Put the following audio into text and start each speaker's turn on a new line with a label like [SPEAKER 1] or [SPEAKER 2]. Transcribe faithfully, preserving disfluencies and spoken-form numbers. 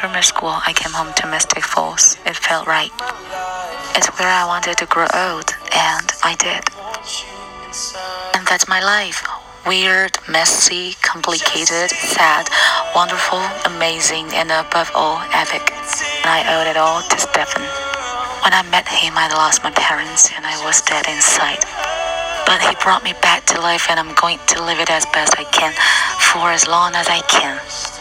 [SPEAKER 1] grammar school, I came home to Mystic Falls. It felt right. It's where I wanted to grow old, and I did. And that's my life. Weird, messy, complicated, sad, wonderful, amazing, and above all, epic. And I owed it all to Stefan. When I met him, I lost my parents, and I was dead inside. But he brought me back to life, and I'm going to live it as best I can for as long as I can.